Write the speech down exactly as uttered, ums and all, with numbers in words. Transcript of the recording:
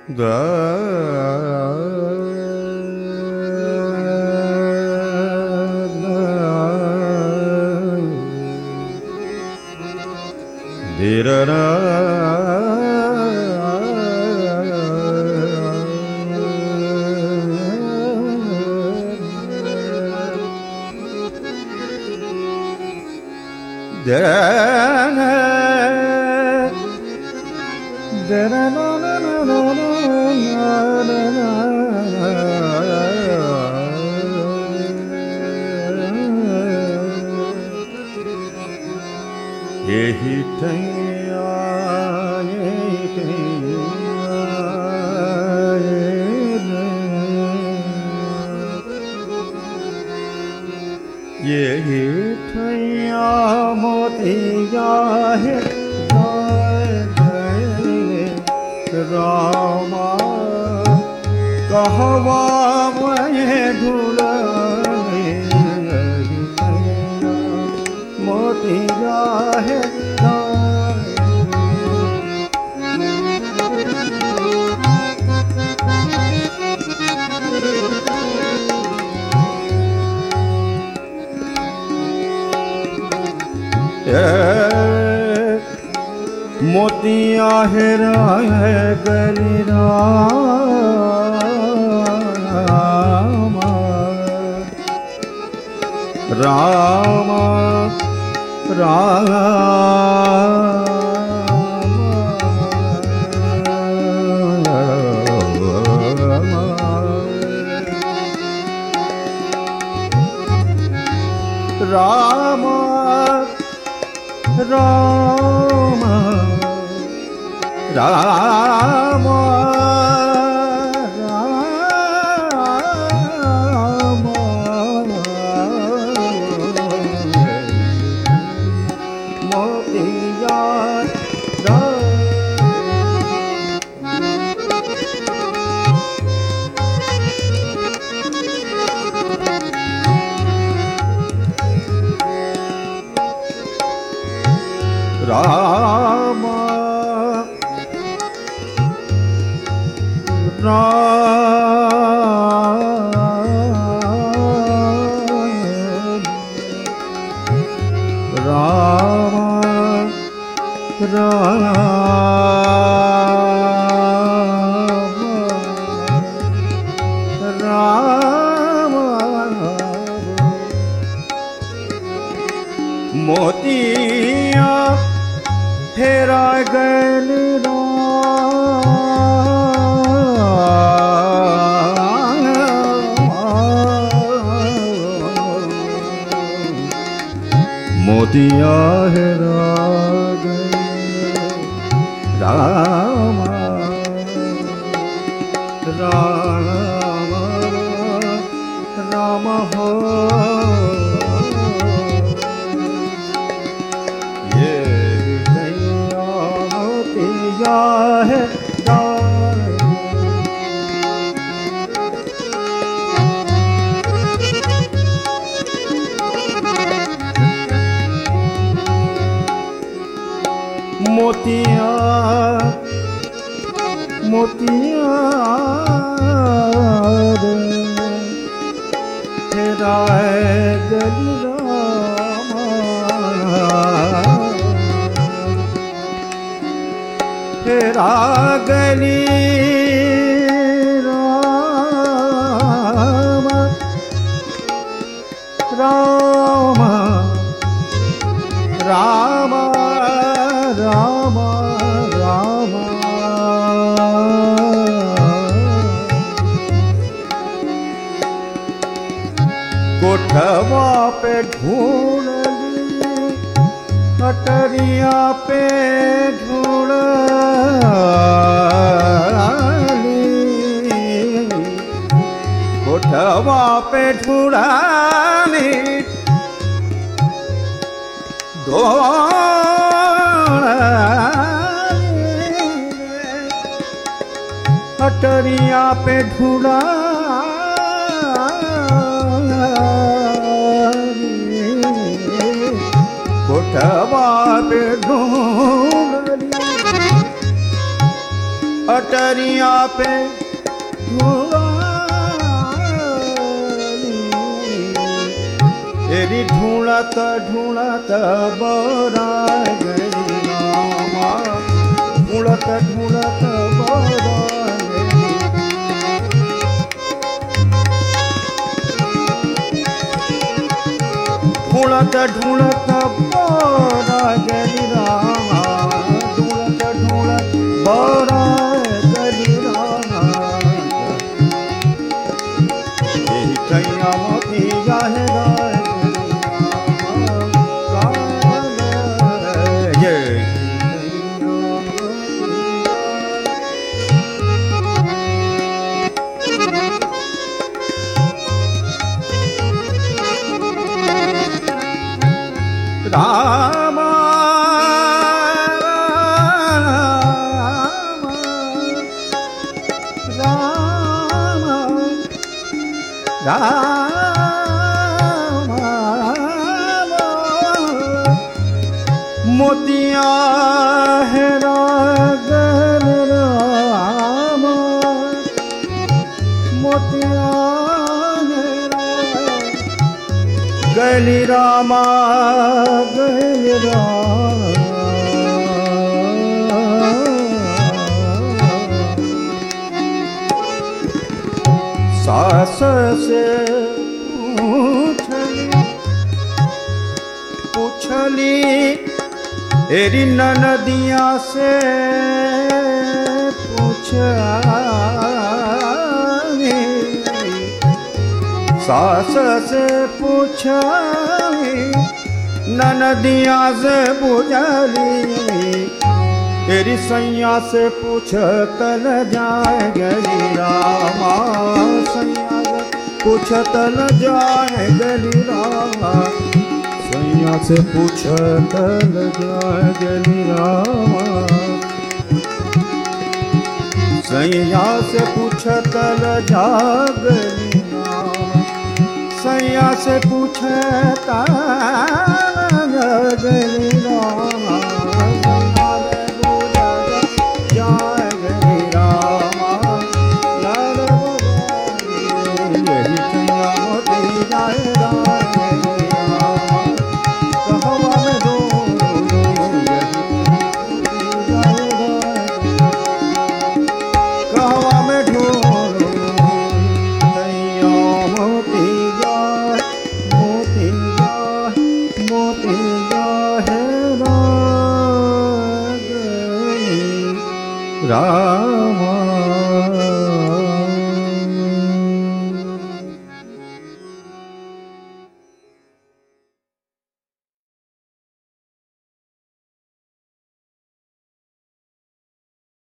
da da da यही ठैया यही ठैया यही ठैया मोतिया है रामा कहवा मैं ढूंढे मोतिया है मोतिया हेरा है गली रामा रामा रामा रामा रामा रामा रामा मोतिया हेरा गल मोतिया हेरा गल रामा रामा रामा हो है मोतिया मोतिया तेरा गली रामा तेरा गली रामा रामा रामा रामा रामा कोठवा पे ढूंढ ली कटरिया पे ढूंढ ली कोठवा पे ढूंढ ली कटरिया पे ढूंढा कोठवा पे ढूंढ अटरिया पे तेरी ढूंढत ढूंढत बरा गई रामा, ढूंढत ढूंढत बरा गई। ढूंढत ढूंढत बरा गई रामा, ढूंढत ढूंढत बरा गई रामा। यही कैया मोती जाहे रामा रामा रामा मोतिया है रागल रामा, मोतिया गली रामा गली रामा। सास से पूछली पूछली तेरी ननदिया से पूछली, सास से पूछली ननदिया से पूछली, तेरी सैया से पूछ तल जाए गली रामा, सैया से पूछ तल जाए गली रामा, सैया से पूछ तल जाए गली रामा, सैया से पूछ तल जा गली रामा, सैया से पूछता गली रामा, जाए गली रामा, यही चंगा मोती जाए गली रामा, कहवा में दो कहवा में ढूंढो मोती जाए मोती जाए मोती जाए रा